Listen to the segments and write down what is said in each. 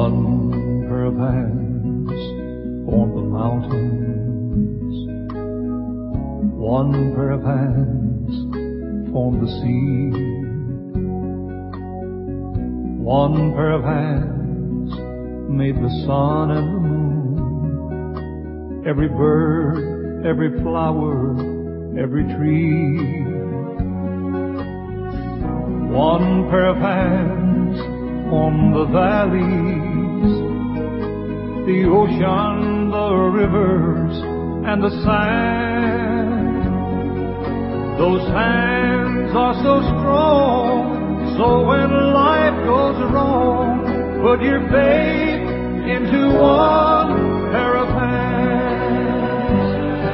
One pair of hands formed the mountains. One pair of hands formed the sea. One pair of hands made the sun and the moon, every bird, every flower, every tree. One pair of hands formed the valleys, the ocean, the rivers, and the sand. Those hands are so strong, so when life goes wrong, put your faith into one pair of hands.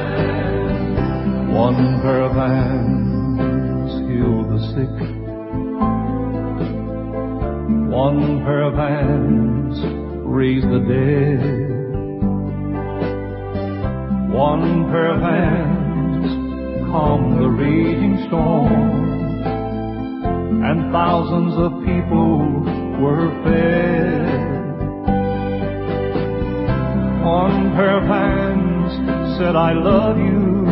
One pair of hands healed the sick. One pair of hands raised the dead. One pair of hands calmed the raging storm, and thousands of people were fed. One pair of hands said, I love you,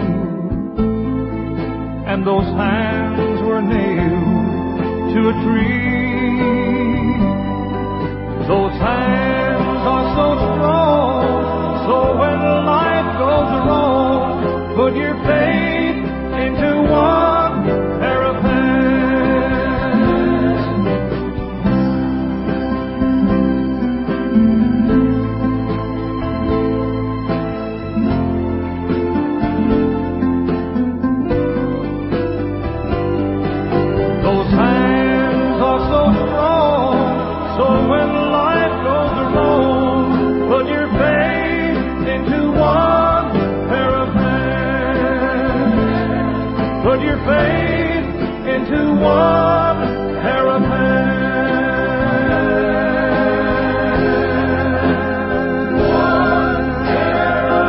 and those hands were nailed to a tree. Those hands are so strong, so when life goes wrong, put your faith into one pair of hands. Those hands are so strong, so when life goes wrong, put your faith into one pair of hands. Put your faith into one pair of hands. One pair of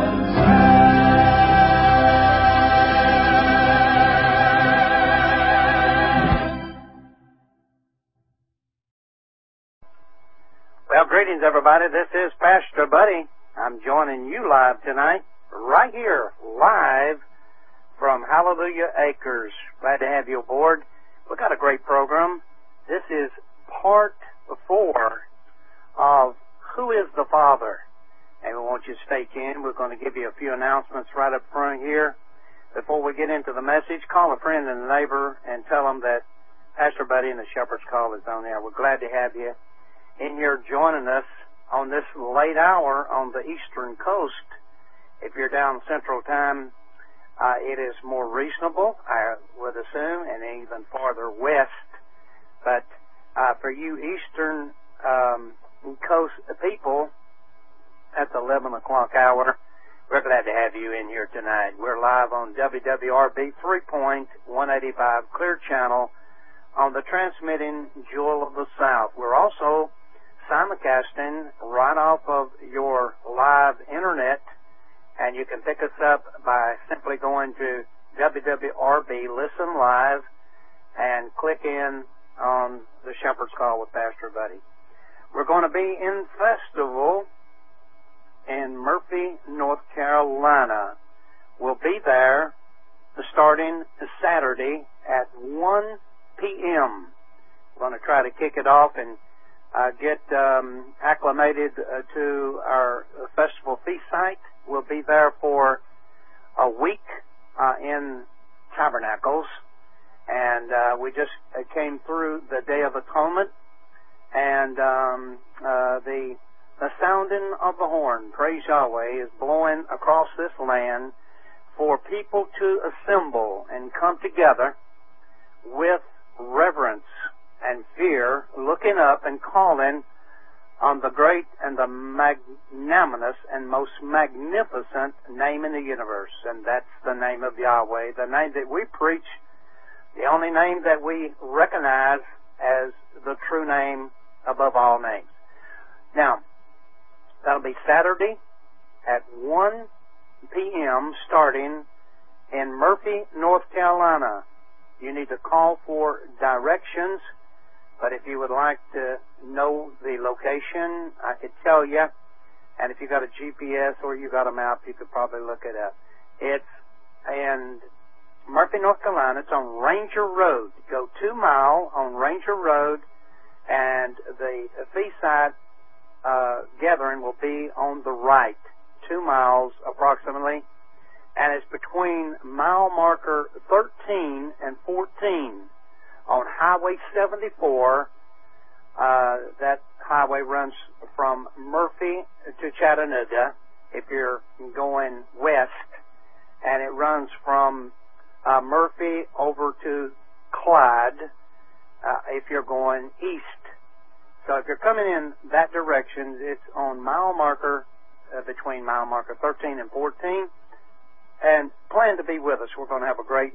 Well, greetings, everybody. This is Pastor Buddy. I'm joining you live tonight, right here, live from Hallelujah Acres. Glad to have you aboard. We've got a great program. This is part 4 of Who is the Father? And we want you to stay tuned. We're going to give you a few announcements right up front here. Before we get into the message, call a friend and a neighbor and tell them that Pastor Buddy and the Shepherd's Call is on there. We're glad to have you in here joining us on this late hour on the Eastern Coast. If you're down Central Time, it is more reasonable, I would assume, and even farther west. But for you Eastern Coast people, at the 11 o'clock hour, we're glad to have you in here tonight. We're live on WWRB 3.185 Clear Channel on the transmitting Jewel of the South. We're also simulcasting right off of your live internet, and you can pick us up by simply going to WWRB Listen Live and click in on the Shepherd's Call with Pastor Buddy. We're going to be in festival in Murphy, North Carolina. We'll be there starting Saturday at 1 p.m. We're going to try to kick it off and get acclimated to our festival feast site. We'll be there for a week in Tabernacles, and we just came through the Day of Atonement, and the sounding of the horn, praise Yahweh, is blowing across this land for people to assemble and come together with reverence and fear, looking up and calling on the great and the magnanimous and most magnificent name in the universe, and that's the name of Yahweh, the name that we preach, the only name that we recognize as the true name above all names. Now, that'll be Saturday at 1 p.m. starting in Murphy, North Carolina. You need to call for directions But if you would like to know the location, I could tell you. And if you got a GPS or you got a map, you could probably look it up. It's in Murphy, North Carolina. It's on Ranger Road. Go 2 mile on Ranger Road, and the Feaside gathering will be on the right, 2 miles approximately, and it's between mile marker 13 and 14 on Highway 74. That highway runs from Murphy to Chattanooga if you're going west, and it runs from Murphy over to Clyde if you're going east. So if you're coming in that direction, it's on mile marker, between mile marker 13 and 14. And plan to be with us. We're going to have a great,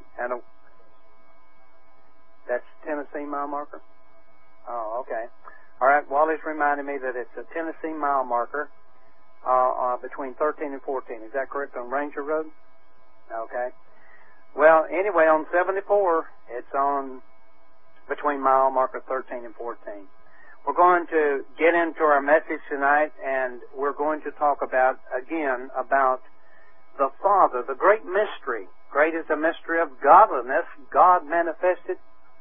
that's Tennessee mile marker? Oh, okay. All right, Wally's reminded me that it's a Tennessee mile marker between 13 and 14. Is that correct, on Ranger Road? Okay. Well, anyway, on 74, it's on between mile marker 13 and 14. We're going to get into our message tonight, and we're going to talk about the Father, the great mystery. Great is the mystery of godliness, God manifested.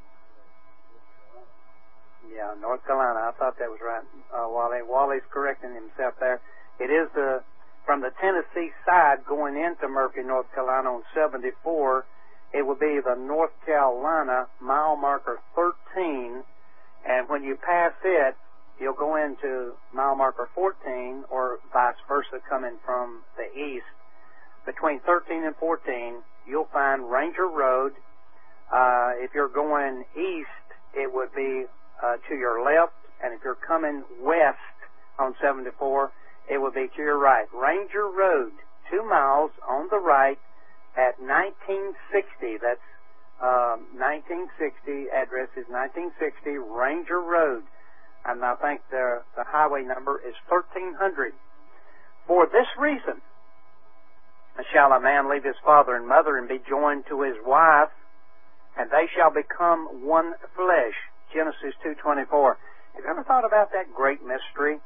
Yeah, North Carolina. I thought that was right. Wally's correcting himself there. It is from the Tennessee side going into Murphy, North Carolina on 74. It will be the North Carolina mile marker 13. And when you pass it, you'll go into mile marker 14, or vice versa, coming from the east. Between 13 and 14, you'll find Ranger Road. If you're going east, it would be to your left, and if you're coming west on 74, it would be to your right. Ranger Road, 2 miles on the right at 1960. That's 1960. Address is 1960 Ranger Road, and I think the highway number is 1300. For this reason shall a man leave his father and mother and be joined to his wife, and they shall become one flesh. Genesis 2:24. Have you ever thought about that great mystery?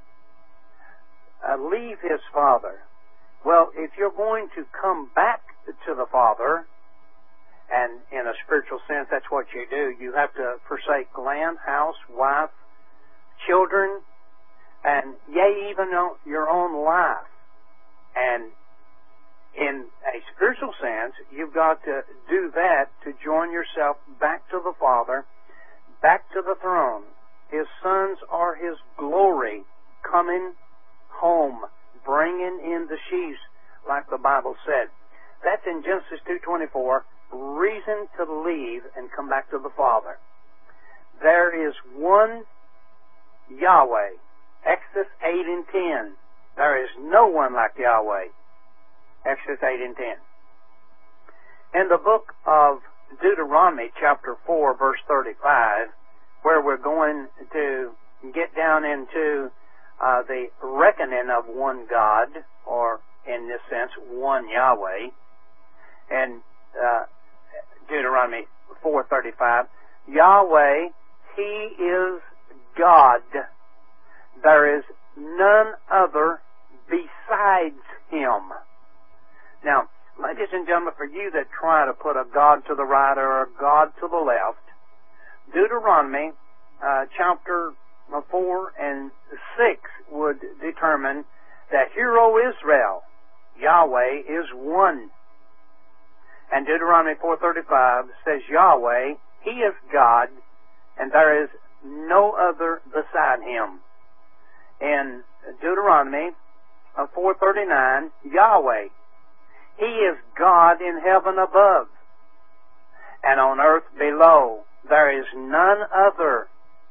Leave his father. Well, if you're going to come back to the Father, and in a spiritual sense, that's what you do. You have to forsake land, house, wife, children, and yea, even your own life. And in a spiritual sense, you've got to do that to join yourself back to the Father, back to the throne. His sons are His glory, coming home, bringing in the sheaves, like the Bible said. That's in Genesis 2:24, reason to leave and come back to the Father. There is one Yahweh. Exodus 8 and 10. There is no one like Yahweh. Exodus 8 and 10. In the book of Deuteronomy, chapter 4, verse 35, where we're going to get down into the reckoning of one God, or in this sense, one Yahweh, and Deuteronomy 4:35, Yahweh, He is God. There is none other besides Him. Now, ladies and gentlemen, for you that try to put a God to the right or a God to the left, Deuteronomy chapter 4 and 6 would determine that, hear, O Israel, Yahweh is one. And Deuteronomy 4:35 says Yahweh, He is God, and there is no other beside Him. In Deuteronomy 4:39, Yahweh, He is God in heaven above, and on earth below. There is none other.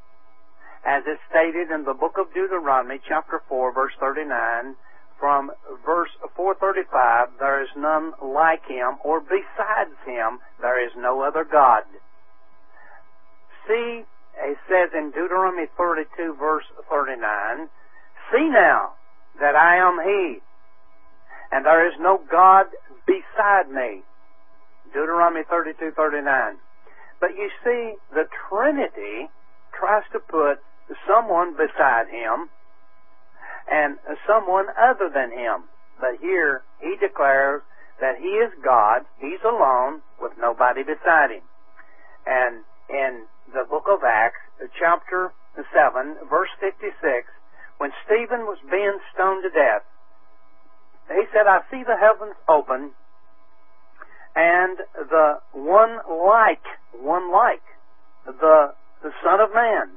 As is stated in the book of Deuteronomy, chapter 4, verse 39, from verse 435, there is none like Him, or besides Him, there is no other God. See, it says in Deuteronomy 32, verse 39, see now that I am He, and there is no God beside me. Deuteronomy 32:39. But you see, the Trinity tries to put someone beside him and someone other than him. But here he declares that he is God, he's alone, with nobody beside him. And in the book of Acts, chapter 7, verse 56, when Stephen was being stoned to death, he said, I see the heavens open, and the one like the Son of Man.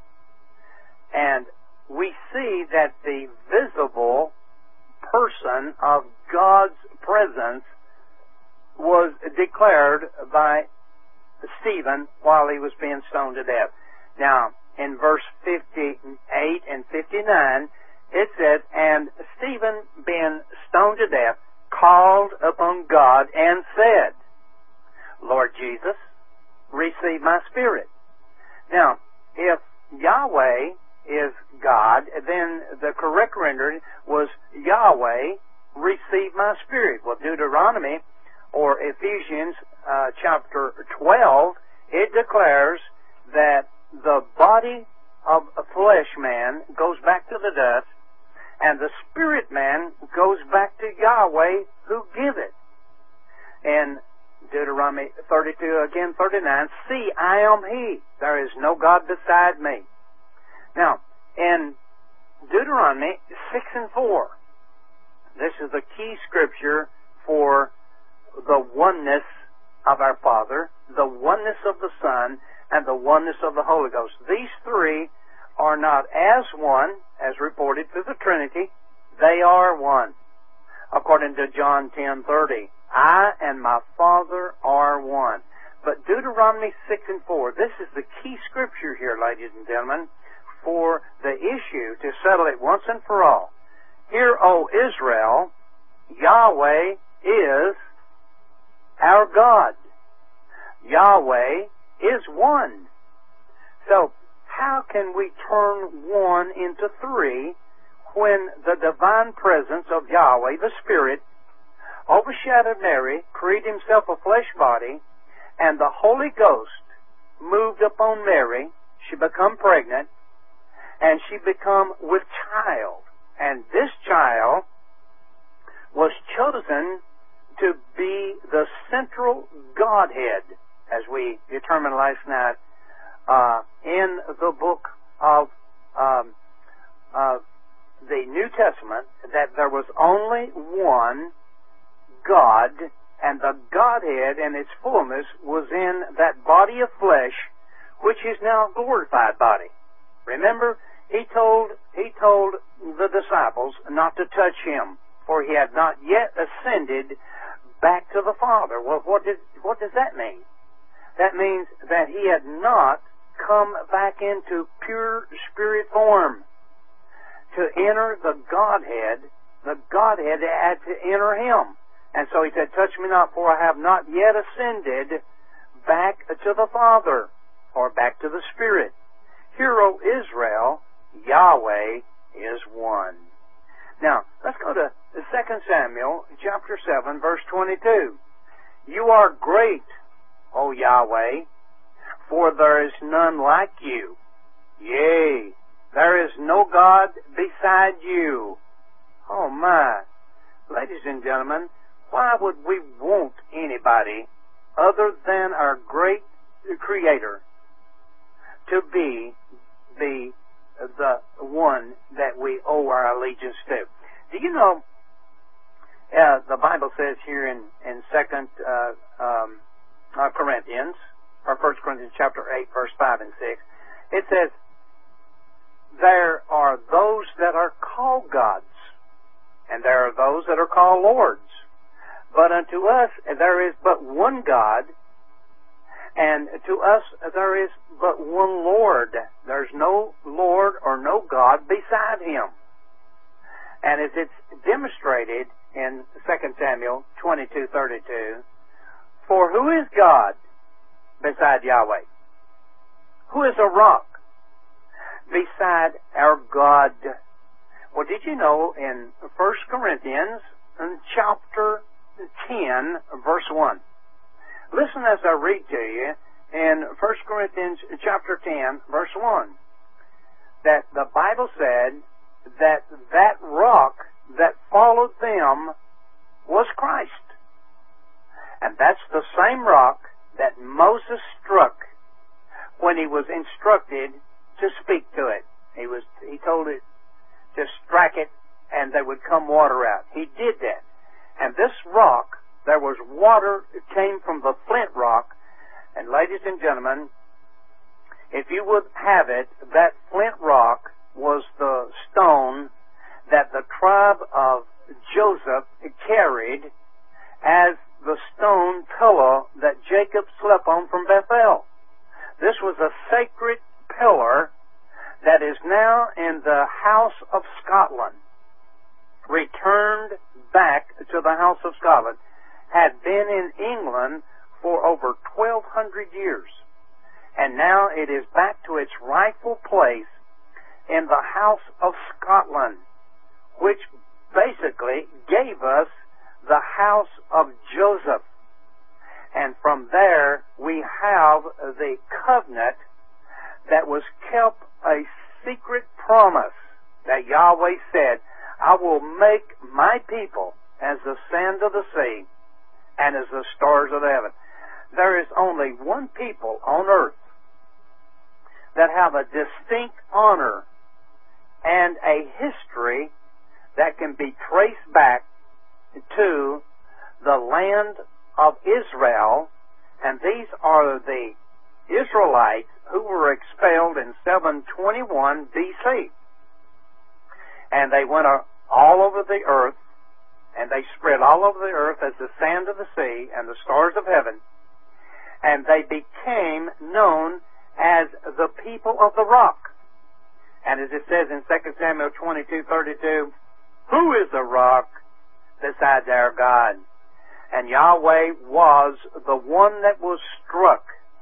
And we see that the visible person of God's presence was declared by Stephen while he was being stoned to death. Now, in verse 58 and 59, it says, and Stephen, being stoned to death, called upon God and said, Lord Jesus, receive my spirit. Now, if Yahweh is God, then the correct rendering was Yahweh, receive my spirit. Well, Deuteronomy or Ephesians chapter 12, it declares that the body of a flesh man goes back to the dust, and the spirit man goes back to Yahweh who give it. In Deuteronomy 32, again 39, see, I am He. There is no God beside me. Now, in Deuteronomy 6 and 4, this is the key scripture for the oneness of our Father, the oneness of the Son, and the oneness of the Holy Ghost. These three are not as one, as reported through the Trinity. They are one. According to John 10:30, I and my Father are one. But Deuteronomy 6 and 4, this is the key scripture here, ladies and gentlemen, for the issue to settle it once and for all. Hear, O Israel, Yahweh is our God. Yahweh is one. So, how can we turn one into three when the divine presence of Yahweh, the Spirit, overshadowed Mary, created himself a flesh body, and the Holy Ghost moved upon Mary, she become pregnant, and she become with child. And this child was chosen to be the central Godhead, as we determined last night, in the book of the New Testament, that there was only one God, and the Godhead and its fullness was in that body of flesh, which is now a glorified body. Remember, he told the disciples not to touch him, for he had not yet ascended back to the Father. Well, what does that mean? That means that he had not come back into pure spirit form. To enter the Godhead had to enter him. And so he said, touch me not, for I have not yet ascended back to the Father, or back to the Spirit. Hear, O Israel, Yahweh is one. Now, let's go to 2 Samuel chapter 7, verse 22. You are great, O Yahweh, for there is none like you. Yea, there is no God beside you. Oh my. Ladies and gentlemen, why would we want anybody other than our great Creator to be the one that we owe our allegiance to? Do you know, the Bible says here in 2 Corinthians, or 1 Corinthians chapter 8, verse 5 and 6, it says, there are those that are called gods, and there are those that are called lords. But unto us there is but one God, and to us there is but one Lord. There's no Lord or no God beside him. And as it's demonstrated in 2 Samuel 22:32, for who is God beside Yahweh? Who is a rock beside our God? Well, did you know in 1 Corinthians chapter 10, verse 1, listen as I read to you, in 1 Corinthians chapter 10, verse 1, that the Bible said that that rock that followed them was Christ. And that's the same rock that Moses struck when he was instructed to speak to it. He told it to strike it and there would come water out. He did that. And this rock, there was water, it came from the flint rock. And ladies and gentlemen, if you would have it, that flint rock was the stone that the tribe of Joseph carried as the stone pillow that Jacob slept on from Bethel. This was a sacred pillar that is now in the House of Scotland, returned back to the House of Scotland, had been in England for over 1,200 years, and now it is back to its rightful place in the House of Scotland, which basically gave us the house of Joseph. And from there we have the covenant that was kept, a secret promise that Yahweh said, I will make my people as the sand of the sea and as the stars of the heaven. There is only one people on earth that have a distinct honor and a history that can be traced back to the land of Israel, and these are the Israelites who were expelled in 721 BC. And they went all over the earth, and they spread all over the earth as the sand of the sea and the stars of heaven, and they became known as the people of the rock. And as it says in 2 Samuel 22:32, who is the rock besides our God? And Yahweh was the one that was struck,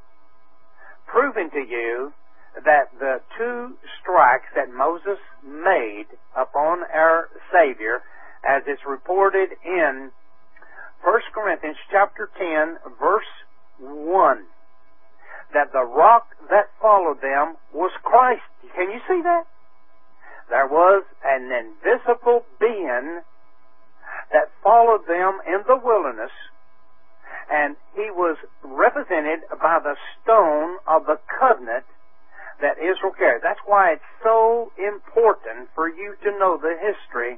proving to you that the two strikes that Moses made upon our Savior, as it's reported in 1 Corinthians chapter 10, verse 1, that the rock that followed them was Christ. Can you see that? There was an invisible being that followed them in the wilderness, and he was represented by the stone of the covenant that Israel carried. That's why it's so important for you to know the history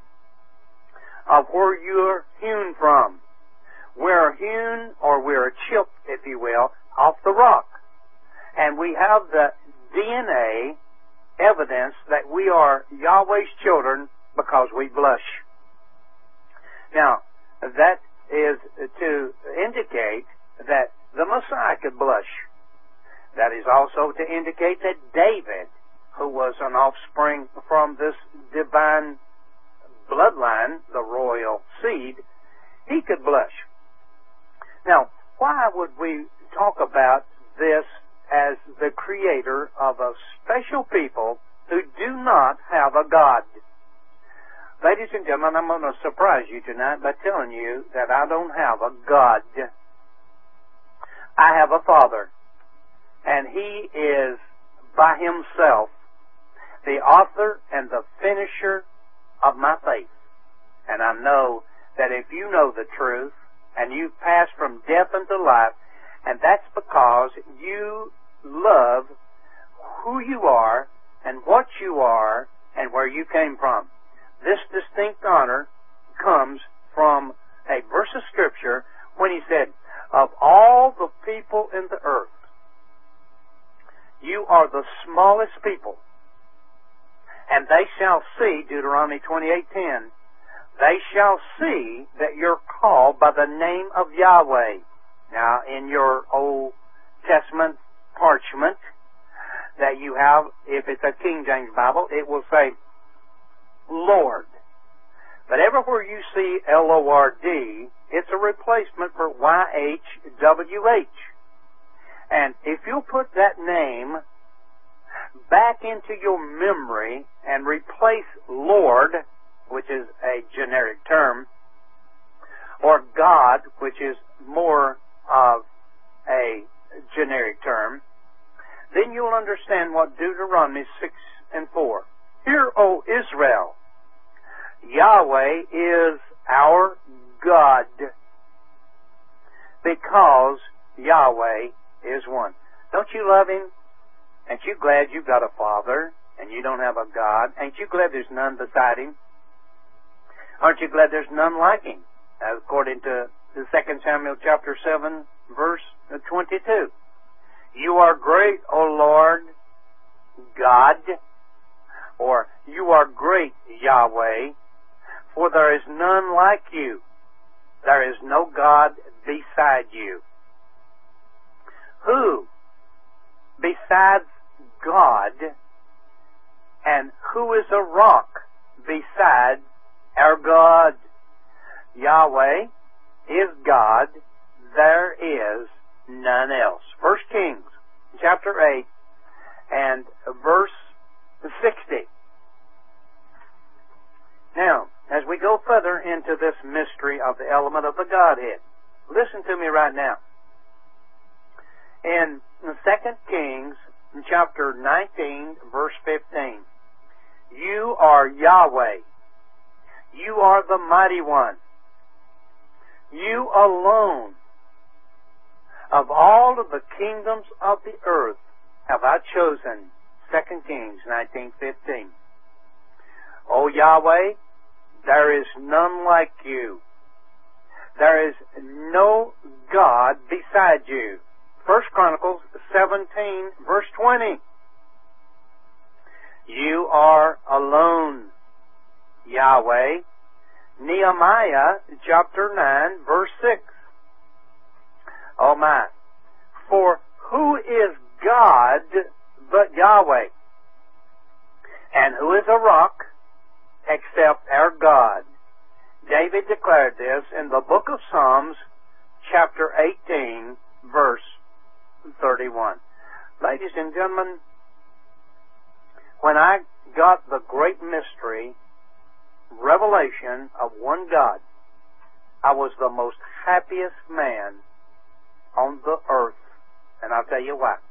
of where you're hewn from. We're hewn, or we're chipped, if you will, off the rock. And we have the DNA evidence that we are Yahweh's children because we blush. Now, that is to indicate that the Messiah could blush. That is also to indicate that David, who was an offspring from this divine bloodline, the royal seed, he could blush. Now, why would we talk about this as the creator of a special people who do not have a God? Ladies and gentlemen, I'm going to surprise you tonight by telling you that I don't have a God. I have a Father, and He is by Himself the author and the finisher of my faith. And I know that if you know the truth and you've passed from death unto life, and that's because you love who you are and what you are and where you came from. This distinct honor comes from a verse of Scripture when He said, of all the people in the earth, you are the smallest people, and they shall see, Deuteronomy 28:10, they shall see that you're called by the name of Yahweh. Now, in your Old Testament parchment that you have, if it's a King James Bible, it will say Lord. But everywhere you see L-O-R-D, it's a replacement for Y-H-W-H. And if you'll put that name back into your memory and replace Lord, which is a generic term, or God, which is more of a generic term, then you'll understand what Deuteronomy 6:4. Hear, O Israel, Yahweh is our God, because Yahweh is one. Don't you love Him? Ain't you glad you've got a Father and you don't have a God? Ain't you glad there's none beside Him? Aren't you glad there's none like Him? According to the 2 Samuel chapter 7, verse 22. You are great, O Lord God, or you are great, Yahweh, for there is none like you. There is no God beside you. Who besides God, and who is a rock beside our God? Yahweh is God. There is none else. 1 Kings chapter 8 and verse 60. Now, as we go further into this mystery of the element of the Godhead, listen to me right now. In 2 Kings chapter 19, verse 15, you are Yahweh. You are the mighty one. You alone of all of the kingdoms of the earth have I chosen. 2 Kings 19:15. O Yahweh, there is none like you. There is no God beside you. 1 Chronicles 17, verse 20. You are alone, Yahweh. Nehemiah chapter 9, verse 6. Oh my. For who is God but Yahweh? And who is a rock except our God? David declared this in the book of Psalms, chapter 18, verse 31. Ladies and gentlemen, when I got the great mystery, revelation of one God, I was the most happiest man on the earth. And I'll tell you why.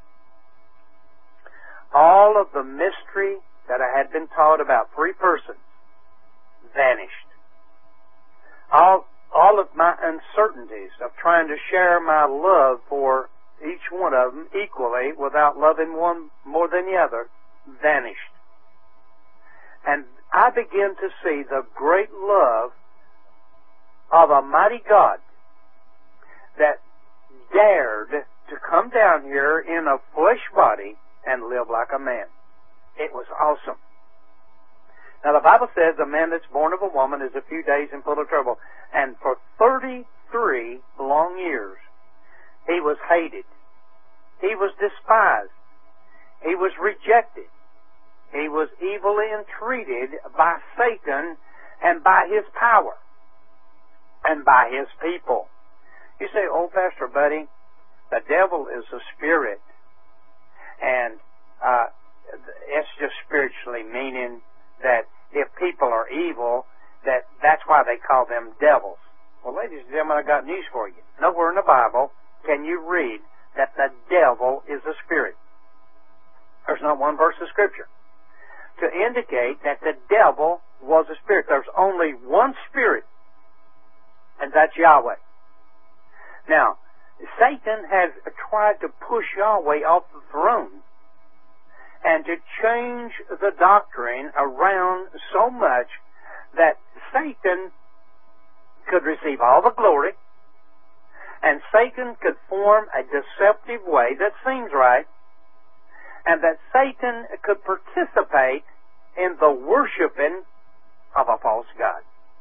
All of the mystery that I had been taught about three persons vanished. All of my uncertainties of trying to share my love for each one of them equally without loving one more than the other vanished. And I began to see the great love of a mighty God that dared to come down here in a flesh body and live like a man. It was awesome. Now the Bible says a man that's born of a woman is a few days and full of trouble. And for 33 long years, he was hated. He was despised. He was rejected. He was evilly entreated by Satan and by his power and by his people. You say, oh, Pastor Buddy, the devil is a spirit. And it's just spiritually meaning that if people are evil, that's why they call them devils. Well, ladies and gentlemen, I got news for you. Nowhere in the Bible can you read that the devil is a spirit. There's not one verse of Scripture to indicate that the devil was a spirit. There's only one spirit, and that's Yahweh. Now, Satan has tried to push Yahweh off the throne and to change the doctrine around so much that Satan could receive all the glory and Satan could form a deceptive way that seems right, and that Satan could participate in the worshiping of a false god.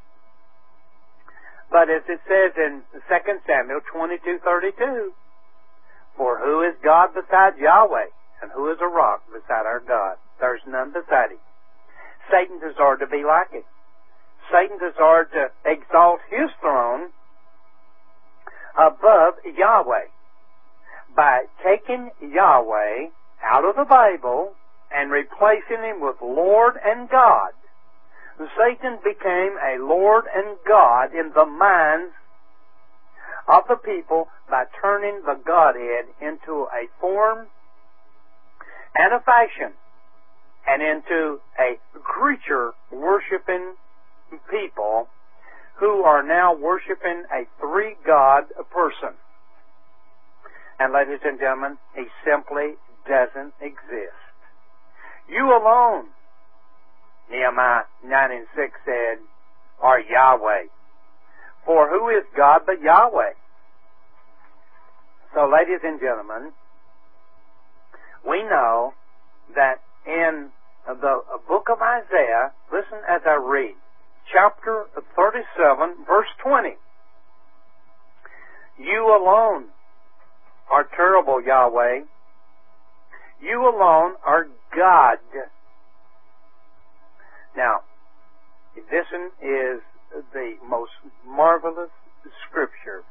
But as it says in 2 Samuel 22:32, for who is God beside Yahweh, and who is a rock beside our God? There's none beside him. Satan desired to be like him. Satan desired to exalt his throne above Yahweh by taking Yahweh out of the Bible and replacing him with Lord and God. Satan became a Lord and God in the minds of the people by turning the Godhead into a form and a fashion and into a creature-worshiping people who are now worshiping a three-God person. And ladies and gentlemen, He simply doesn't exist. You alone, Nehemiah 9:6 said, are Yahweh. For who is God but Yahweh? So ladies and gentlemen, we know that in the book of Isaiah, listen as I read, chapter 37, verse 20. You alone are terrible, Yahweh. You alone are God. Now, this is the most marvelous scripture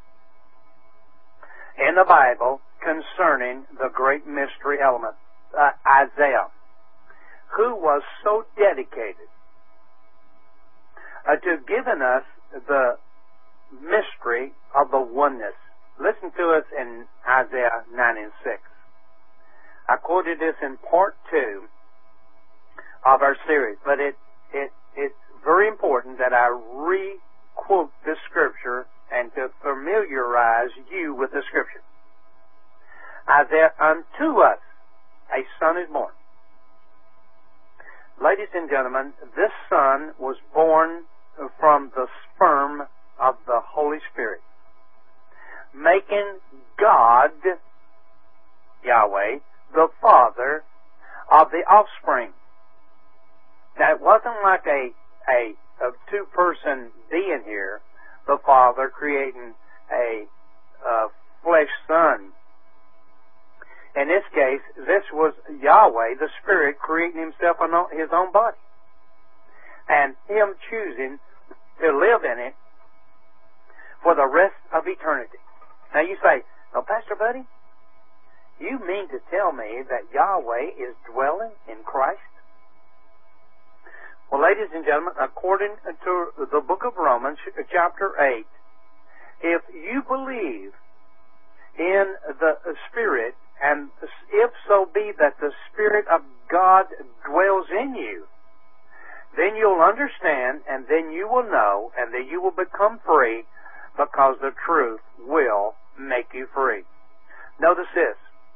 in the Bible concerning the great mystery element, Isaiah, who was so dedicated to giving us the mystery of the oneness. Listen to us in Isaiah 9:6. I quoted this in part 2 of our series, but it's very important that I re-quote this scripture and to familiarize you with the scripture. Isaiah, unto us a son is born. Ladies and gentlemen, this son was born from the sperm of the Holy Spirit, making God, Yahweh, the father of the offspring. Now, it wasn't like a two-person being here, the Father creating a flesh son. In this case, this was Yahweh, the Spirit, creating Himself in His own body, and Him choosing to live in it for the rest of eternity. Now you say, "Oh, Pastor Buddy, you mean to tell me that Yahweh is dwelling in Christ?" Well, ladies and gentlemen, according to the book of Romans, chapter 8, if you believe in the Spirit, and if so be that the Spirit of God dwells in you, then you'll understand, and then you will know, and then you will become free, because the truth will make you free. Notice this.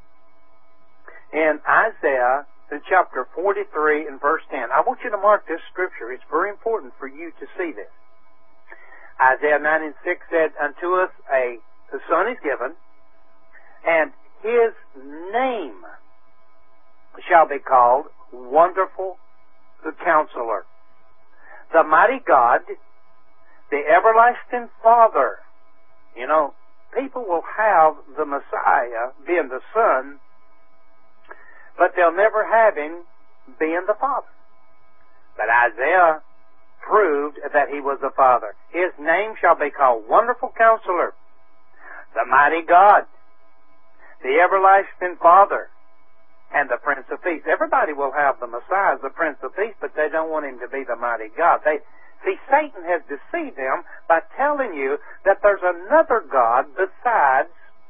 In Isaiah chapter 43 and verse 10, I want you to mark this scripture. It's very important for you to see this. Isaiah 9:6 said, unto us a son is given, and His name shall be called Wonderful Counselor, the Mighty God, the Everlasting Father. You know, people will have the Messiah being the Son, but they'll never have Him being the Father. But Isaiah proved that He was the Father. His name shall be called Wonderful Counselor, the Mighty God, the Everlasting Father, and the Prince of Peace. Everybody will have the Messiah as the Prince of Peace, but they don't want Him to be the Mighty God. See, Satan has deceived them by telling you that there's another God besides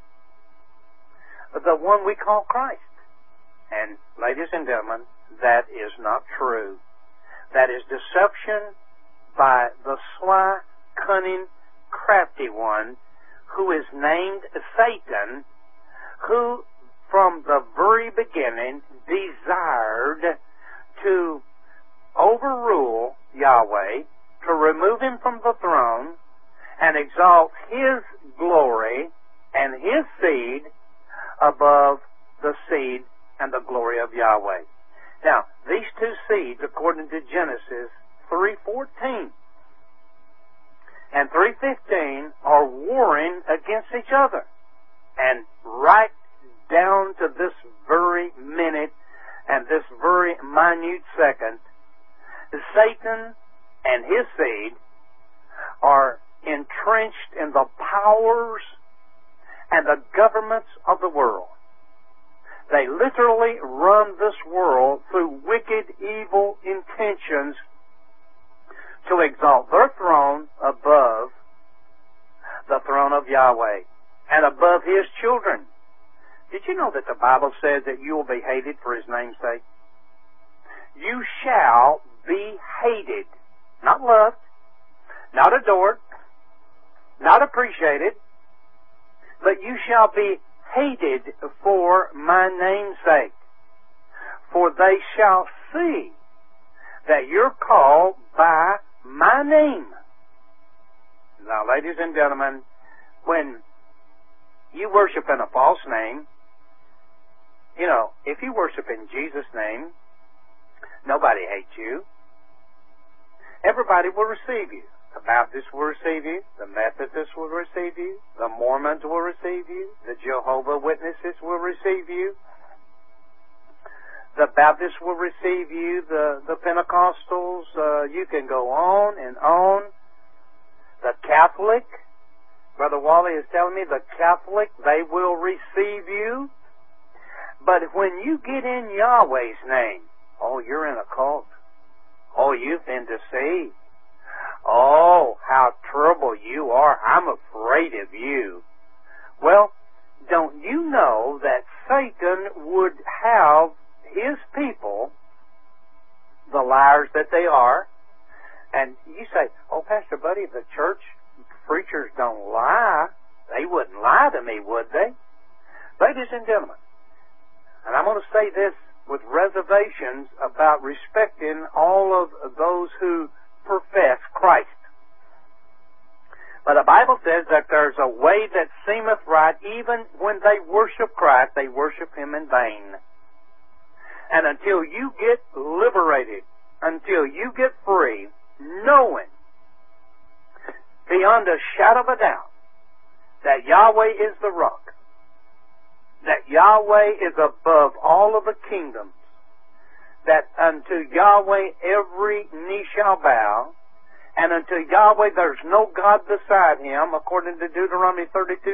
the one we call Christ. And, ladies and gentlemen, that is not true. That is deception by the sly, cunning, crafty one who is named Satan, who from the very beginning desired to overrule Yahweh, to remove Him from the throne, and exalt His glory and His seed above the seed and the glory of Yahweh. Now, these two seeds, according to Genesis 3:14 and 3:15, are warring against each other. And right down to this very minute and this very minute second, Satan and his seed are entrenched in the powers and the governments of the world. They literally run this world through wicked, evil intentions to exalt their throne above the throne of Yahweh. Yahweh and above His children. Did you know that the Bible says that you will be hated for His name's sake? You shall be hated. Not loved, not adored, not appreciated, but you shall be hated for my name's sake. For they shall see that you're called by my name. Now, ladies and gentlemen, when you worship in a false name, you know, if you worship in Jesus' name, nobody hates you. Everybody will receive you. The Baptists will receive you. The Methodists will receive you. The Mormons will receive you. The Jehovah's Witnesses will receive you. The Baptists will receive you. The Pentecostals, you can go on and on. The Catholic, Brother Wally is telling me, the Catholic, they will receive you. But when you get in Yahweh's name, oh, you're in a cult. Oh, you've been deceived. Oh, how terrible you are. I'm afraid of you. Well, don't you know that Satan would have his people, the liars that they are, and you say, oh, Pastor Buddy, the church preachers don't lie. They wouldn't lie to me, would they? Ladies and gentlemen, and I'm going to say this with reservations about respecting all of those who profess Christ. But the Bible says that there's a way that seemeth right, even when they worship Christ, they worship Him in vain. And until you get liberated, until you get free, knowing beyond a shadow of a doubt that Yahweh is the rock, that Yahweh is above all of the kingdoms, that unto Yahweh every knee shall bow, and unto Yahweh there's no God beside Him, according to Deuteronomy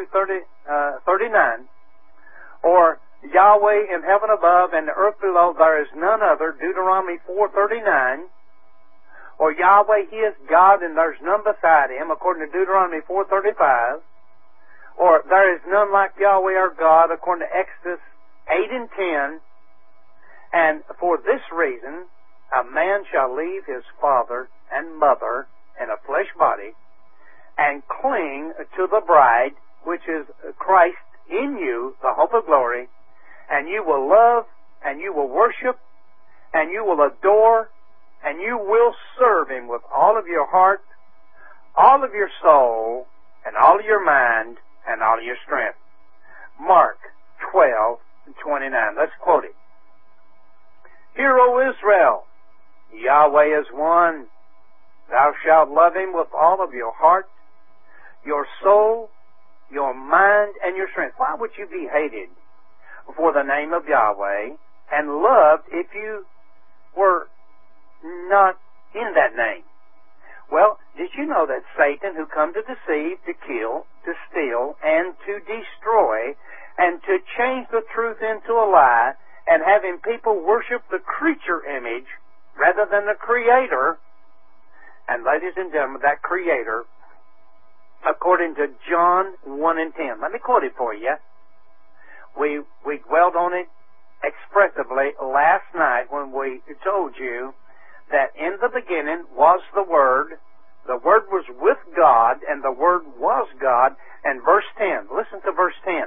39, or Yahweh in heaven above and the earth below, there is none other, Deuteronomy 4:39, or Yahweh, He is God and there's none beside Him, according to Deuteronomy 4:35, or there is none like Yahweh our God, according to Exodus 8 and 10, and for this reason, a man shall leave his father and mother in a flesh body, and cling to the bride, which is Christ in you, the hope of glory, and you will love, and you will worship, and you will adore, and you will serve Him with all of your heart, all of your soul, and all of your mind, and all of your strength. Mark 12:29. Let's quote it. Hear, O Israel, Yahweh is one. Thou shalt love Him with all of your heart, your soul, your mind, and your strength. Why would you be hated for the name of Yahweh and loved if you were not in that name? Well, did you know that Satan, who come to deceive, to kill, to steal, and to destroy, and to change the truth into a lie, and having people worship the creature image rather than the Creator, and ladies and gentlemen, that Creator, according to John 1 and 10. Let me quote it for you. We dwelled on it expressively last night when we told you that in the beginning was the Word was with God, and the Word was God. And verse 10, listen to verse 10.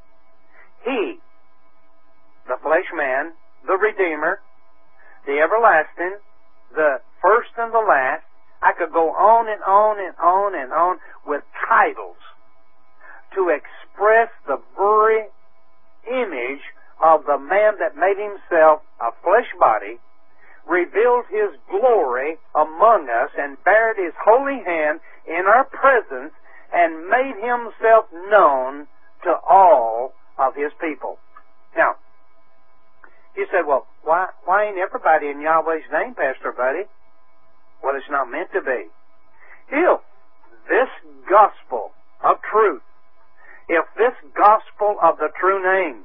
He, the flesh man, the Redeemer, the everlasting, the first and the last. I could go on and on and on and on with titles to express the very image of the man that made Himself a flesh body, revealed His glory among us, and bared His holy hand in our presence, and made Himself known to all of His people. Now, you said, well, why ain't everybody in Yahweh's name, Pastor Buddy? Well, it's not meant to be. If this gospel of truth, if this gospel of the true name,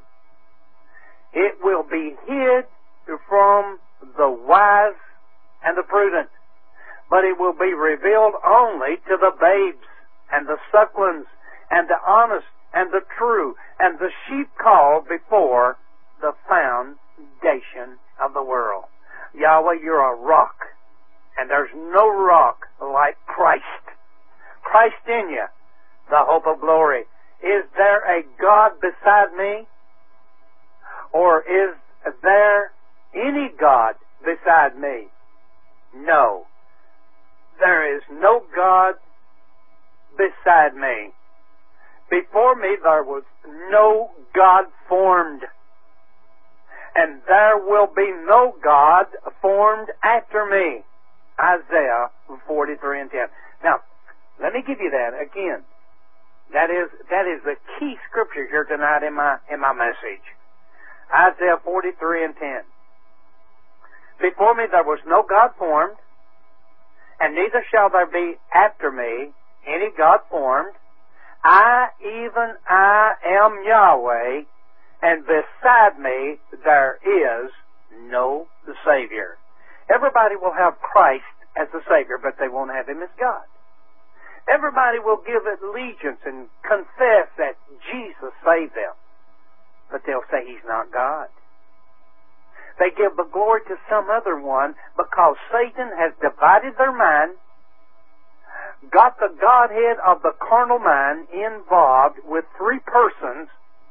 it will be hid from the wise and the prudent, but it will be revealed only to the babes and the sucklings and the honest and the true and the sheep called before the foundation of the world. Yahweh, you're a rock, and there's no rock like Christ. Christ in you, the hope of glory. Is there a God beside me? Or is there any God beside me? No. There is no God beside me. Before me there was no God formed. And there will be no God formed after me. Isaiah 43 and 10. Now, let me give you that again. That is the key scripture here tonight in my message. Isaiah 43 and 10. Before me there was no God formed, and neither shall there be after me any God formed. I am Yahweh, and beside me there is no Savior. Everybody will have Christ as the Savior, but they won't have Him as God. Everybody will give allegiance and confess that Jesus saved them, but they'll say He's not God. They give the glory to some other one because Satan has divided their mind, got the Godhead of the carnal mind involved with three persons,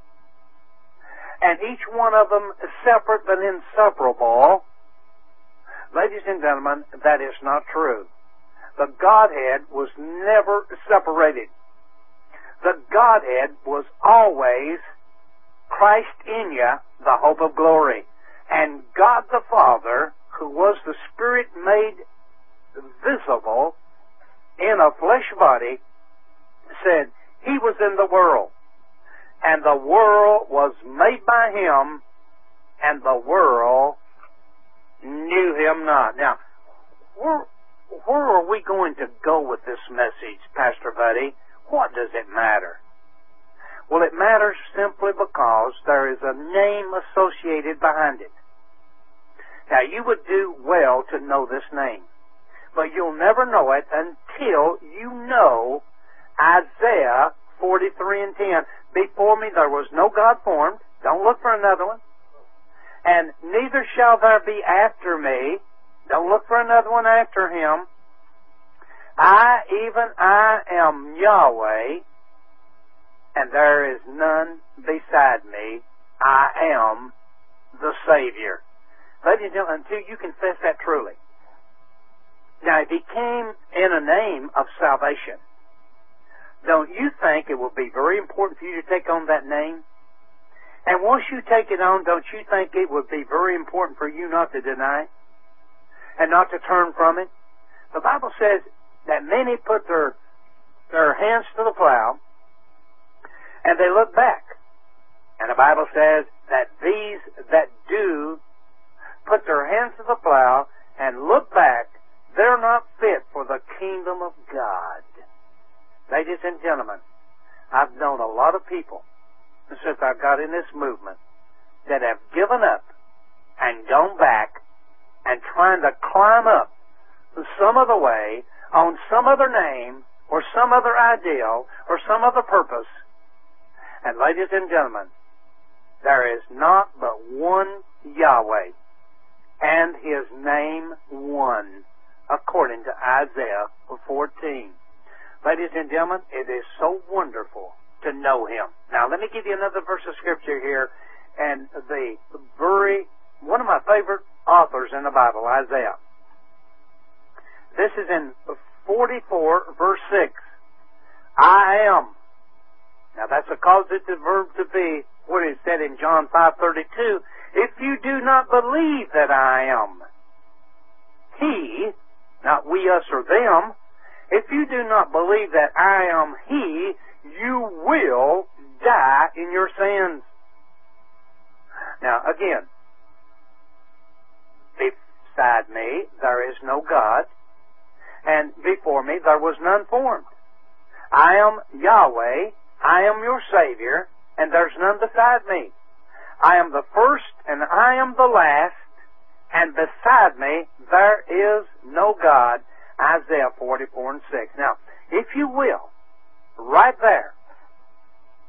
and each one of them separate but inseparable. Ladies and gentlemen, that is not true. The Godhead was never separated. The Godhead was always Christ in you, the hope of glory. And God the Father, who was the Spirit made visible in a flesh body, said He was in the world, and the world was made by Him, and the world knew Him not. Now, where are we going to go with this message, Pastor Buddy? What does it matter? Well, it matters simply because there is a name associated behind it. Now, you would do well to know this name, but you'll never know it until you know Isaiah 43 and 10. Before me there was no God formed. Don't look for another one. And neither shall there be after me. Don't look for another one after Him. I am Yahweh, and there is none beside me. I am the Savior. Ladies and gentlemen, until you confess that truly. Now, if He came in a name of salvation, don't you think it would be very important for you to take on that name? And once you take it on, don't you think it would be very important for you not to deny it and not to turn from it? The Bible says that many put their hands to the plow and they look back. And the Bible says that these that do put their hands to the plow and look back, they're not fit for the kingdom of God. Ladies and gentlemen, I've known a lot of people since I got in this movement that have given up and gone back and trying to climb up some other way on some other name or some other ideal or some other purpose. And ladies and gentlemen, there is not but one Yahweh, and His name one, according to Isaiah 14. Ladies and gentlemen, it is so wonderful to know Him. Now, let me give you another verse of Scripture here, and one of my favorite authors in the Bible, Isaiah. This is in 44, verse 6. I am. Now, that's a causative verb to be, what is said in John 5:32. If you do not believe that I am He, not we, us, or them, if you do not believe that I am He, you will die in your sins. Now, again, beside me there is no God, and before me there was none formed. I am Yahweh, I am your Savior, and there's none beside me. I am the first and I am the last, and beside me there is no God. Isaiah 44 and 6. Now, if you will, right there,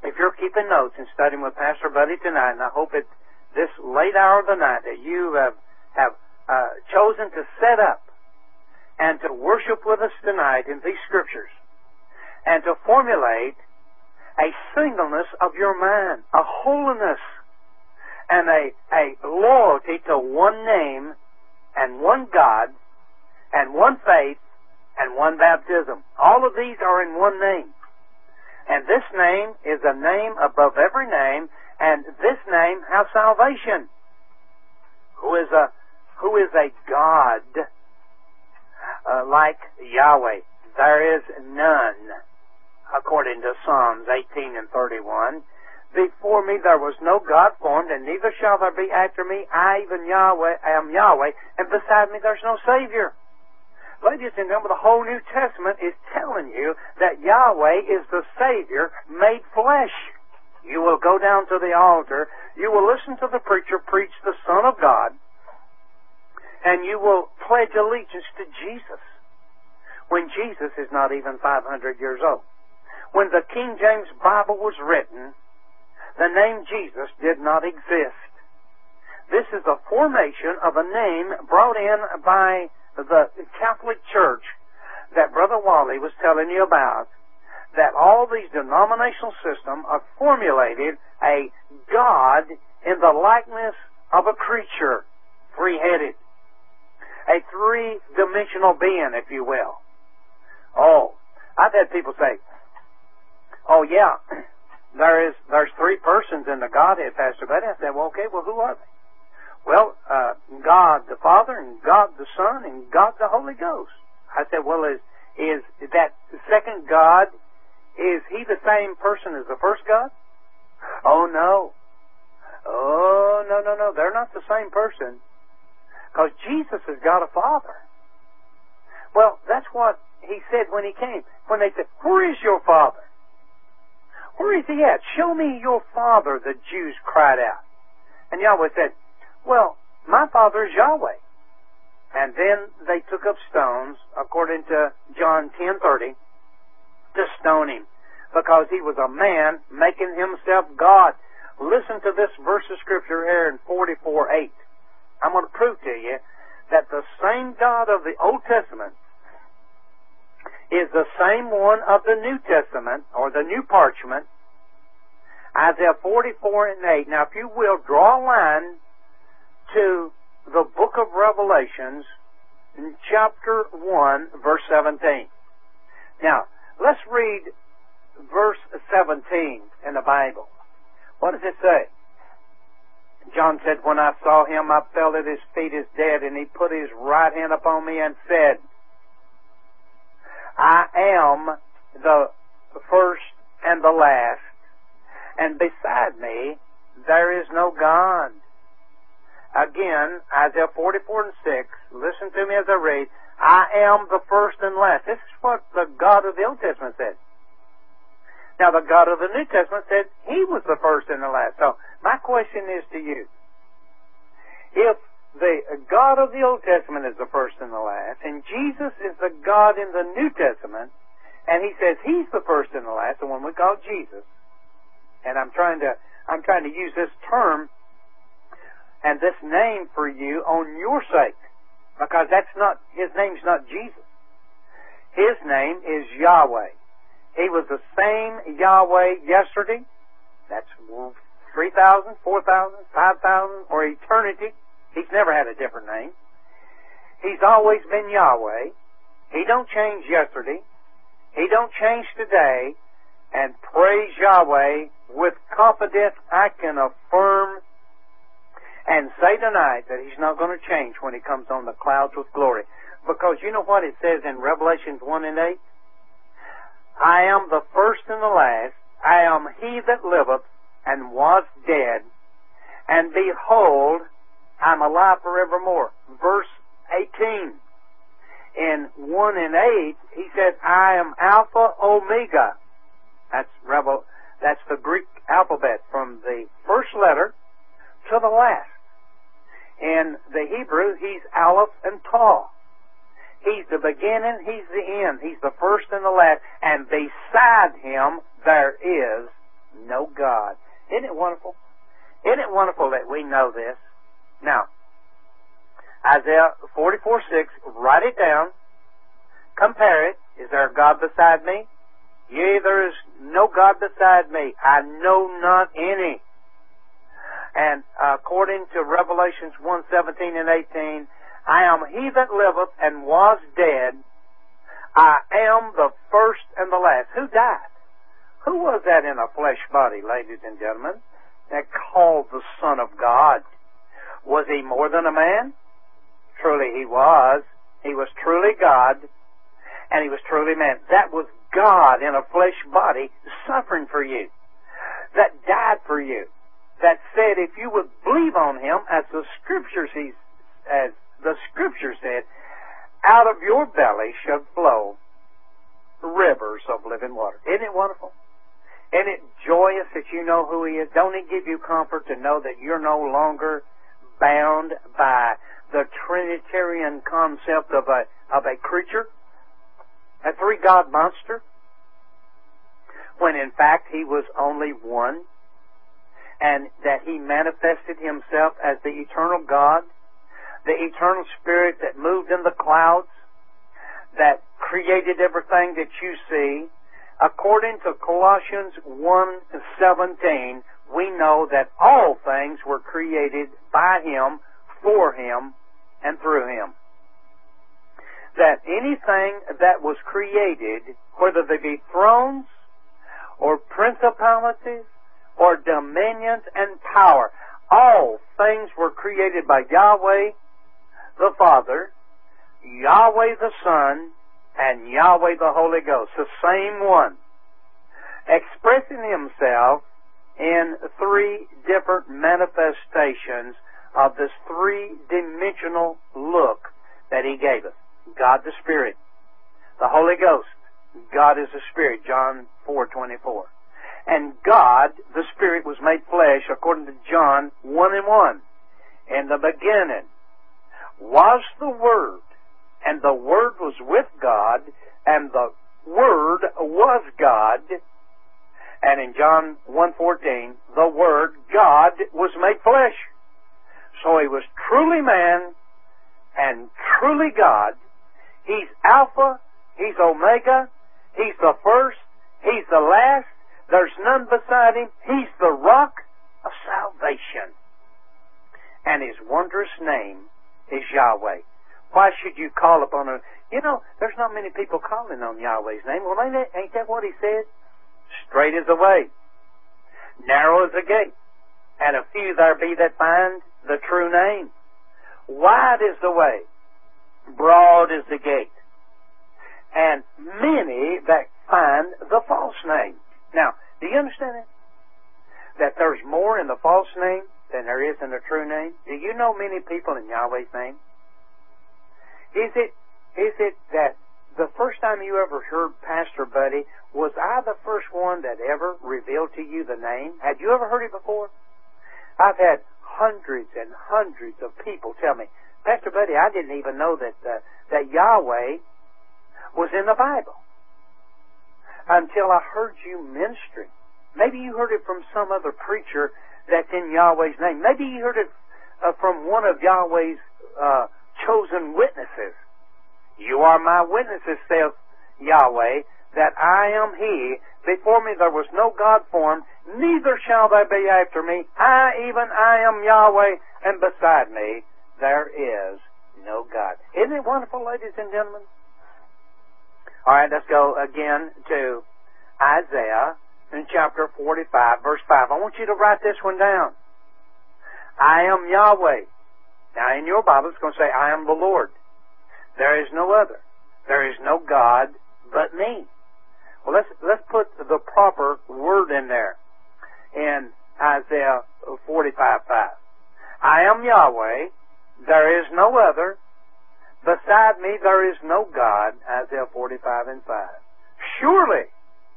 if you're keeping notes and studying with Pastor Buddy tonight, and I hope at this late hour of the night that you have chosen to set up and to worship with us tonight in these scriptures, and to formulate a singleness of your mind, a holiness, and a loyalty to one name and one God and one faith and one baptism. All of these are in one name. And this name is a name above every name, and this name has salvation. Who is a God like Yahweh? There is none, according to Psalms 18 and 31. Before me there was no God formed, and neither shall there be after me. I, even Yahweh, am Yahweh, and beside me there's no Savior. Ladies and gentlemen, the whole New Testament is telling you that Yahweh is the Savior made flesh. You will go down to the altar, you will listen to the preacher preach the Son of God, and you will pledge allegiance to Jesus, when Jesus is not even 500 years old. When the King James Bible was written, the name Jesus did not exist. This is a formation of a name brought in by the Catholic Church that Brother Wally was telling you about, that all these denominational systems are formulated a God in the likeness of a creature, three-headed, a three-dimensional being, if you will. Oh, I've had people say, oh yeah, there's three persons in the Godhead, Pastor Buddy. I said, well, okay, well, who are they? Well, God the Father, and God the Son, and God the Holy Ghost. I said, well, is that the second God, is He the same person as the first God? Oh, no. Oh, no. They're not the same person. Because Jesus has got a Father. Well, that's what He said when He came. When they said, where is your Father? Where is He at? Show me your Father, the Jews cried out. And Yahweh said, well, my Father is Yahweh. And then they took up stones, according to John 10:30, to stone Him, because He was a man making Himself God. Listen to this verse of Scripture here in 44:8. I'm going to prove to you that the same God of the Old Testament is the same one of the New Testament, or the New Parchment. Isaiah 44:8. Now, if you will, draw a line to the book of Revelations, in chapter 1, verse 17. Now, let's read verse 17 in the Bible. What does it say? John said, when I saw Him, I fell at His feet as dead, and He put His right hand upon me and said, I am the first and the last, and beside me there is no God. Again, Isaiah 44:6, listen to me as I read, I am the first and last. This is what the God of the Old Testament said. Now, the God of the New Testament said He was the first and the last. So, my question is to you, if the God of the Old Testament is the first and the last, and Jesus is the God in the New Testament, and He says He's the first and the last, the one we call Jesus, and I'm trying to use this term and this name for you on your sake, because His name's not Jesus. His name is Yahweh. He was the same Yahweh yesterday, that's 3,000, 4,000, 5,000, or eternity. He's never had a different name. He's always been Yahweh. He don't change yesterday. He don't change today. And praise Yahweh, with confidence I can affirm and say tonight that He's not going to change when He comes on the clouds with glory. Because you know what it says in Revelations 1:8? I am the first and the last. I am He that liveth and was dead. And behold, I'm alive forevermore. Verse 18. In 1:8, He said, I am Alpha Omega. That's the Greek alphabet, from the first letter to the last. In the Hebrew, He's Aleph and Tav. He's the beginning, He's the end. He's the first and the last. And beside Him, there is no God. Isn't it wonderful? Isn't it wonderful that we know this? Now, Isaiah 44:6, write it down. Compare it. Is there a God beside me? Yea, there is no God beside me. I know not any. And according to Revelations 1:17 and 18, I am he that liveth and was dead. I am the first and the last. Who died? Who was that in a flesh body, ladies and gentlemen, that called the Son of God? Was he more than a man? Truly he was. He was truly God, and he was truly man. That was God in a flesh body suffering for you, that died for you, that said if you would believe on him, as the Scripture said, out of your belly should flow rivers of living water. Isn't it wonderful? Isn't it joyous that you know who he is? Don't it give you comfort to know that you're no longer bound by the Trinitarian concept of a creature, a three-God monster, when in fact he was only one, and that he manifested himself as the eternal God, the eternal Spirit that moved in the clouds, that created everything that you see. According to Colossians 1:17, we know that all things were created by him, for him, and through him. That anything that was created, whether they be thrones, or principalities, or dominions and power, all things were created by Yahweh the Father, Yahweh the Son, and Yahweh the Holy Ghost, the same one, expressing himself in three different manifestations of this three-dimensional look that he gave us. God the Spirit, the Holy Ghost, God is a Spirit, John 4:24. And God, the Spirit, was made flesh, according to John 1:1. In the beginning was the Word, and the Word was with God, and the Word was God. And in John 1:14, the Word, God, was made flesh. So he was truly man and truly God. He's Alpha, he's Omega, he's the first, he's the last. There's none beside him. He's the rock of salvation. And his wondrous name is Yahweh. Why should you call upon him? You know, there's not many people calling on Yahweh's name. Well, ain't that what he said? Straight is the way, narrow is the gate, and a few there be that find the true name. Wide is the way, broad is the gate, and many that find the false name. Now, do you understand that? That there's more in the false name than there is in the true name? Do you know many people in Yahweh's name? Is it that the first time you ever heard Pastor Buddy, was I the first one that ever revealed to you the name? Had you ever heard it before? I've had hundreds and hundreds of people tell me, Pastor Buddy, I didn't even know that Yahweh was in the Bible until I heard you ministering. Maybe you heard it from some other preacher that's in Yahweh's name. Maybe you heard it from one of Yahweh's chosen witnesses. You are my witnesses, saith Yahweh, that I am He. Before me there was no God formed, neither shall there be after me. I am Yahweh, and beside me there is no God. Isn't it wonderful, ladies and gentlemen? All right, let's go again to Isaiah in chapter 45, verse 5. I want you to write this one down. I am Yahweh. Now, in your Bible, it's going to say, I am the Lord. There is no other. There is no God but me. Well, let's put the proper word in there in Isaiah 45:5. I am Yahweh. There is no other. Beside me there is no God. Isaiah 45:5. Surely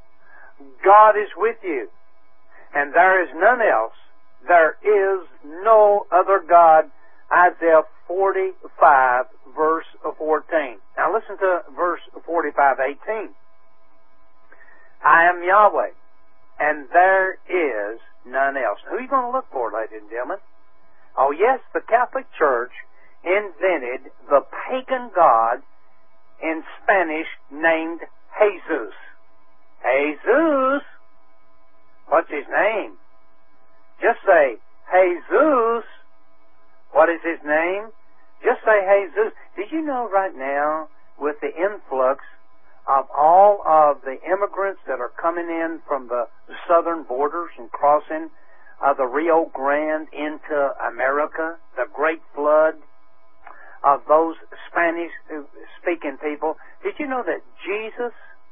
God is with you, and there is none else. There is no other God. Isaiah 45, verse 14. Now listen to verse 45:18. I am Yahweh, and there is none else. Who are you going to look for, ladies and gentlemen? Oh, yes, the Catholic Church invented the pagan god in Spanish named Jesus. Jesus? What's his name? Just say, Jesus. What is his name? Just say Jesus. Did you know right now, with the influx of all of the immigrants that are coming in from the southern borders and crossing the Rio Grande into America, the great flood of those Spanish-speaking people, did you know that Jesus...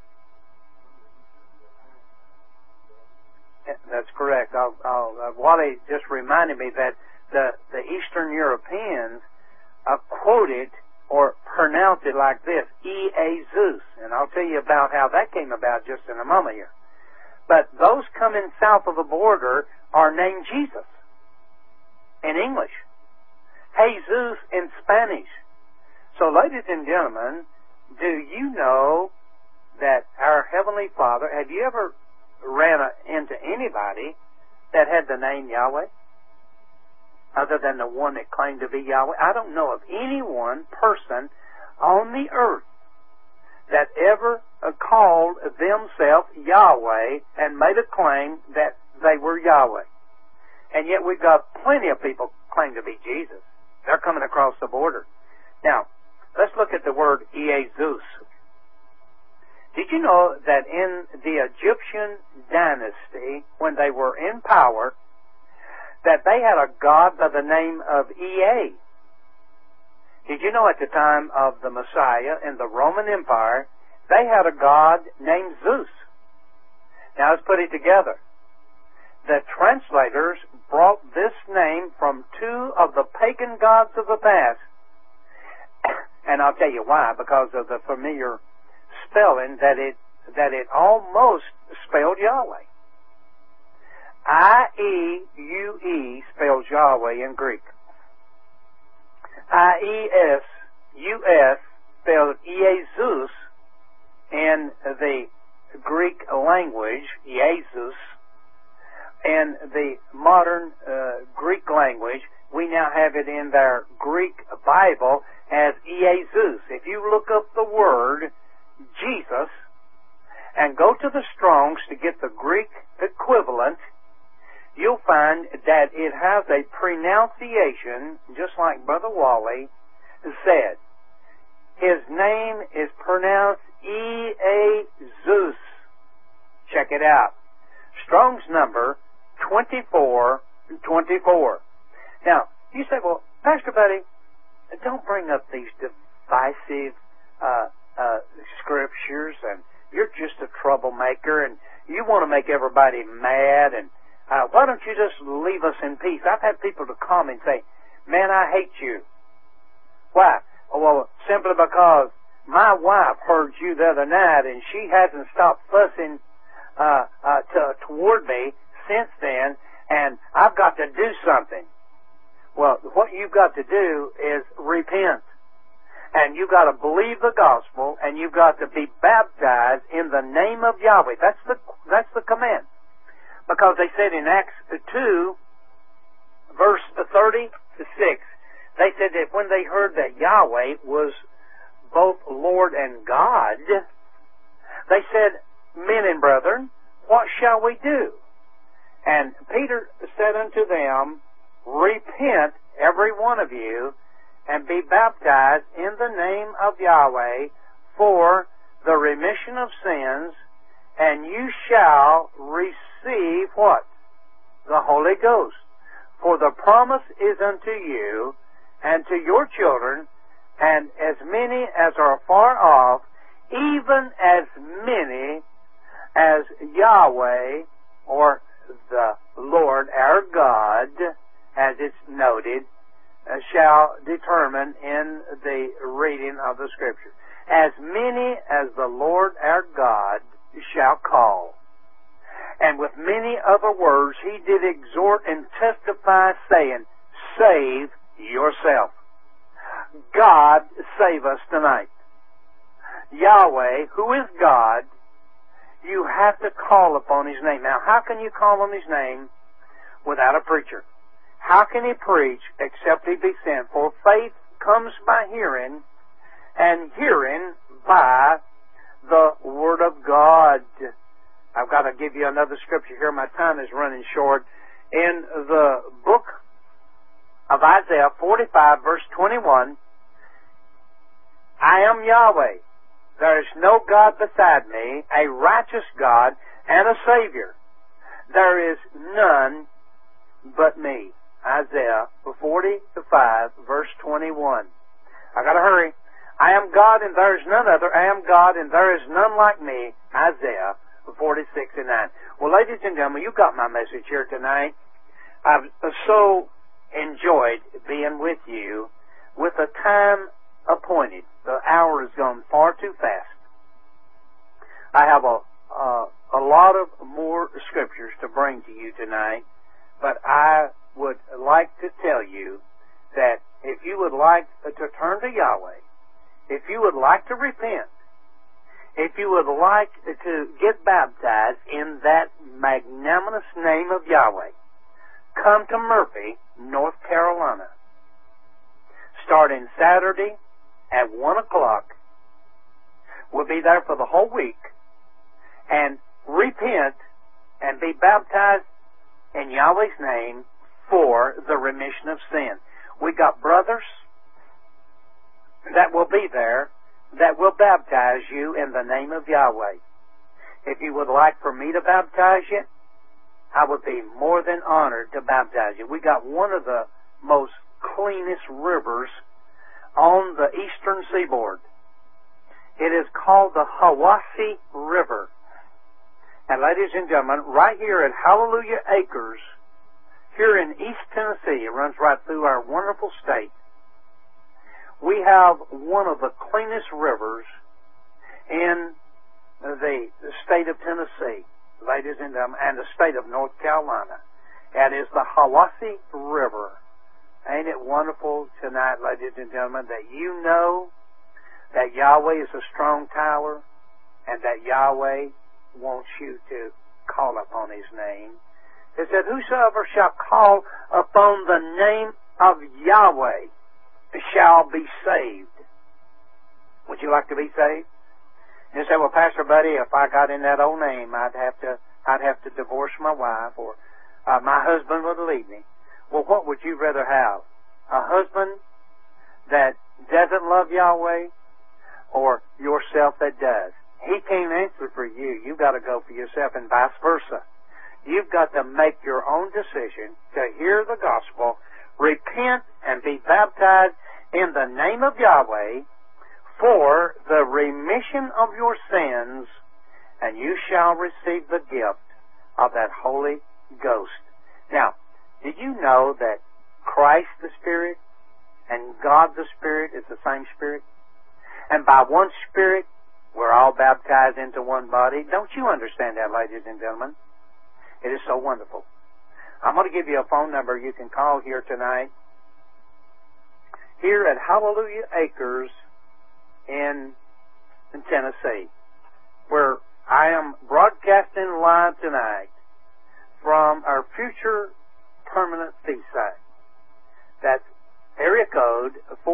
That's correct. Wally just reminded me that the Eastern Europeans quoted or pronounced it like this, Jesus. And I'll tell you about how that came about just in a moment here. But those coming south of the border are named Jesus in English. Jesus in Spanish. So, ladies and gentlemen, do you know that our Heavenly Father, have you ever ran into anybody that had the name Yahweh other than the one that claimed to be Yahweh? I don't know of any one person on the earth that ever called themselves Yahweh and made a claim that they were Yahweh. And yet we've got plenty of people claim to be Jesus. They're coming across the border. Now, let's look at the word Jesus. Did you know that in the Egyptian dynasty, when they were in power, that they had a god by the name of Ea? Did you know at the time of the Messiah in the Roman Empire, they had a god named Zeus? Now let's put it together. The translators brought this name from two of the pagan gods of the past. And I'll tell you why, because of the familiar spelling that it almost spelled Yahweh. I-E-U-E spells Yahweh in Greek. I-E-S-U-S spells Jesus in the Greek language, Jesus. In the modern Greek language, we now have it in their Greek Bible as Jesus. If you look up the word Jesus and go to the Strong's to get the Greek equivalent, you'll find that it has a pronunciation, just like Brother Wally said. His name is pronounced E-A-Zeus. Check it out. Strong's number 2424. Now, you say, well, Pastor Buddy, don't bring up these divisive scriptures, and you're just a troublemaker, and you want to make everybody mad, and why don't you just leave us in peace? I've had people to call me and say, man, I hate you. Why? Well, simply because my wife heard you the other night, and she hasn't stopped fussing toward me since then, and I've got to do something. Well, what you've got to do is repent. And you've got to believe the gospel, and you've got to be baptized in the name of Yahweh. That's the command. Because they said in Acts 2, verse 36, they said that when they heard that Yahweh was both Lord and God, they said, men and brethren, what shall we do? And Peter said unto them, repent, every one of you, and be baptized in the name of Yahweh for the remission of sins, and you shall receive what? The Holy Ghost. For the promise is unto you and to your children, and as many as are far off, even as many as Yahweh, or the Lord our God, as it's noted, shall determine in the reading of the Scripture. As many as the Lord our God shall call. And with many other words he did exhort and testify, saying, save yourself. God save us tonight. Yahweh, who is God, You have to call upon His name. Now, how can you call on His name without a preacher? How can He preach except He be sent? For faith comes by hearing, and hearing by the Word of God. I've got to give you another scripture here. My time is running short. In the book of Isaiah 45, verse 21, I am Yahweh. There is no God beside me, a righteous God and a Savior. There is none but me. Isaiah 45, verse 21. I gotta hurry. I am God and there is none other. I am God and there is none like me. Isaiah 46 and 9. Well, ladies and gentlemen, you got my message here tonight. I've so enjoyed being with you with the time appointed. The hour has gone far too fast. I have a lot of more scriptures to bring to you tonight, but I would like to tell you that if you would like to turn to Yahweh, if you would like to repent, if you would like to get baptized in that magnanimous name of Yahweh, come to Murphy, North Carolina, starting Saturday at 1 o'clock. We'll be there for the whole week, and repent and be baptized in Yahweh's name for the remission of sin. We got brothers that will be there that will baptize you in the name of Yahweh. If you would like for me to baptize you, I would be more than honored to baptize you. We got one of the most cleanest rivers on the eastern seaboard. It is called the Hiwassee River. And ladies and gentlemen, right here at Hallelujah Acres, here in East Tennessee, it runs right through our wonderful state, we have one of the cleanest rivers in the state of Tennessee, ladies and gentlemen, and the state of North Carolina. That is the Hiwassee River. Ain't it wonderful tonight, ladies and gentlemen, that you know that Yahweh is a strong tower and that Yahweh wants you to call upon His name. It said, whosoever shall call upon the name of Yahweh shall be saved. Would you like to be saved? You say, well, Pastor Buddy, if I got in that old name, I'd have to divorce my wife, or my husband would leave me. Well, what would you rather have? A husband that doesn't love Yahweh, or yourself that does? He can't answer for you. You've got to go for yourself, and vice versa. You've got to make your own decision to hear the gospel, repent, and be baptized in the name of Yahweh for the remission of your sins, and you shall receive the gift of that Holy Ghost. Now, did you know that Christ the Spirit and God the Spirit is the same Spirit? And by one Spirit, we're all baptized into one body. Don't you understand that, ladies and gentlemen? It is so wonderful. I'm going to give you a phone number you can call here tonight, here at Hallelujah Acres in Tennessee, where I am broadcasting live tonight from our future permanent seaside. That's area code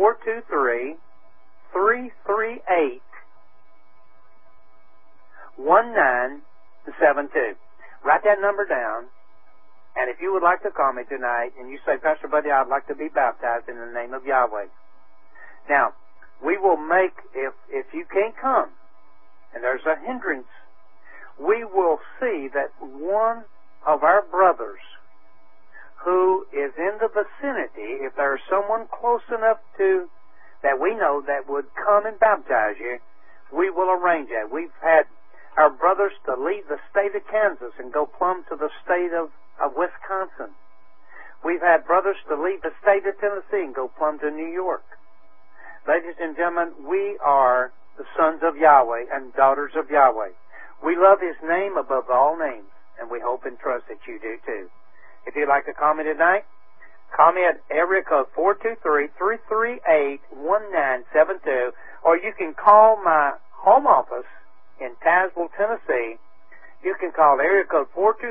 423-338-1972. Write that number down, and if you would like to call me tonight and you say, Pastor Buddy, I'd like to be baptized in the name of Yahweh. Now, we will make, if you can't come, and there's a hindrance, we will see that one of our brothers who is in the vicinity, if there's someone close enough to, that we know that would come and baptize you, we will arrange that. We've had our brothers to leave the state of Kansas and go plumb to the state of Wisconsin. We've had brothers to leave the state of Tennessee and go plumb to New York. Ladies and gentlemen, we are the sons of Yahweh and daughters of Yahweh. We love His name above all names, and we hope and trust that you do too. If you'd like to call me tonight, call me at area code 423-338-1972, or you can call my home office in Tazewell, Tennessee you can call area code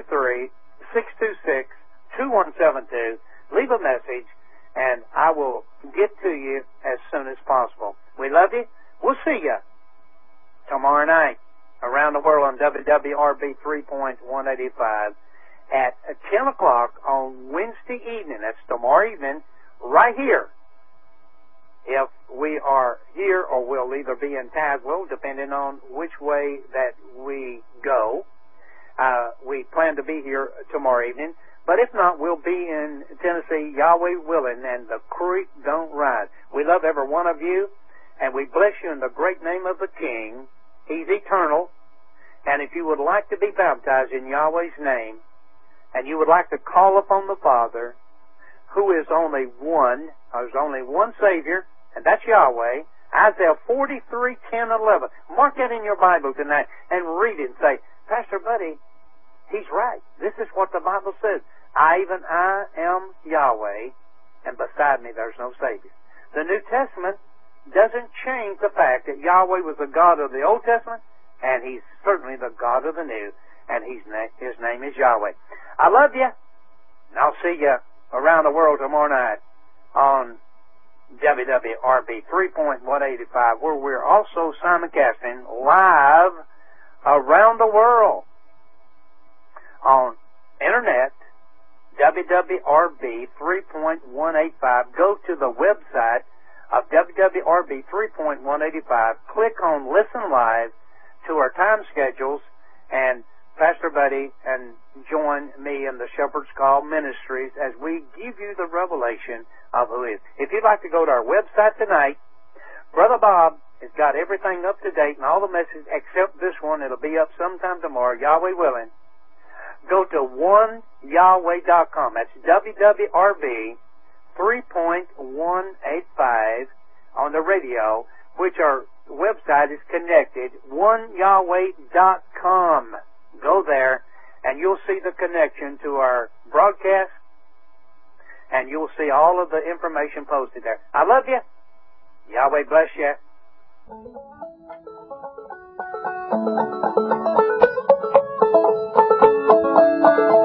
423-626-2172. Leave a message, and I will get to you as soon as possible. We love you. We'll see you tomorrow night around the world on WWRB 3.185 at 10 o'clock on Wednesday evening. That's tomorrow evening, right here. If we are here, or we'll either be in Tazewell, depending on which way that we go. We plan to be here tomorrow evening. But if not, we'll be in Tennessee, Yahweh willing, and the creek don't rise. We love every one of you, and we bless you in the great name of the King. He's eternal. And if you would like to be baptized in Yahweh's name, and you would like to call upon the Father, who is only one, there's only one Savior, and that's Yahweh. Isaiah 43:10-11. Mark that in your Bible tonight and read it and say, Pastor Buddy, he's right. This is what the Bible says. I am Yahweh, and beside me there's no Savior. The New Testament doesn't change the fact that Yahweh was the God of the Old Testament, and He's certainly the God of the New, and His name is Yahweh. I love you, and I'll see you around the world tomorrow night on WWRB 3.185, where we're also simulcasting live around the world on internet, WWRB 3.185. Go to the website of WWRB 3.185. Click on Listen Live to our time schedules, and Pastor Buddy, and join me in the Shepherd's Call Ministries as we give you the revelation of who He is. If you'd like to go to our website tonight, Brother Bob has got everything up to date and all the messages except this one. It'll be up sometime tomorrow, Yahweh willing. Go to oneyahweh.com. That's WWRB 3.185 on the radio, which our website is connected, oneyahweh.com. Go there, and you'll see the connection to our broadcast, and you'll see all of the information posted there. I love you. Yahweh bless you.